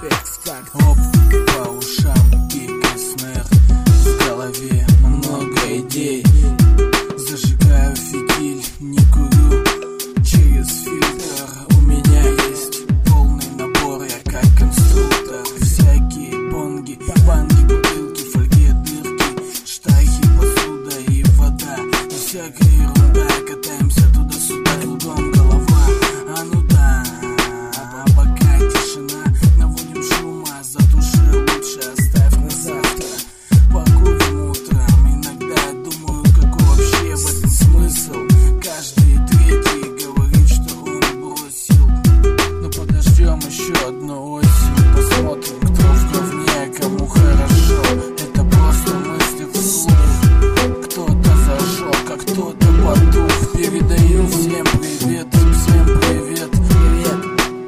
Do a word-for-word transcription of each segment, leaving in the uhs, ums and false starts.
респект в такт. Оп, по ушам кик и снэр, в голове много идей. Зажигаю фитиль, не курю через фильтр. У меня есть полный набор, я как конструктор. Всякие бонги, банги, бутылки, фольги, дырки, штахи, посуда и вода. И всякая ерунда, катаемся туда-сюда, кругом голова. А ну да, а пока тишина, наводим шума, затуши лучше, оставь на завтра. Покурим утром, иногда я думаю, какой вообще в этом смысл. Каждый третий говорит, что он бросил. Но подождем еще одну осень, посмотрим, кто в говне, кому хорошо. Это просто мысли вслух. Кто-то зажег, а кто-то потух. Передаю всем привет, всем привет, привет.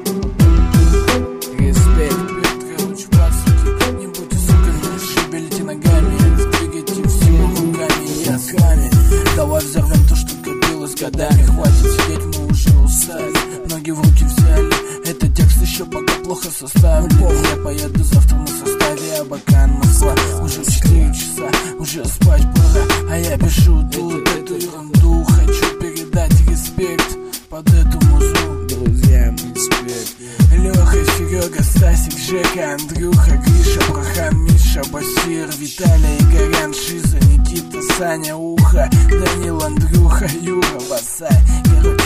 Респект. Короче, пацаки, не будьте суками, шибелите ногами, двигайте всего руками, я с вами. Давай взорвем то, что копилось годами. Хватит сидеть, мы уже устали, ноги в руки взяли. Этот текст еще пока плохо составлен. Я поеду завтра на составе Абакан, Москва. Уже четыре часа, уже спать пора, а я пишу тут эту ерунду. Хочу передать респект под эту музу Друзьям респект. Леха, Серега, Стасик, Жека, Андрюха, Гриша, Брахан, Миша, Басир, Виталий, Игорян, Шиза, Никита, Саня, Уха, Данил, Андрюха, Юра, Басай. Короче,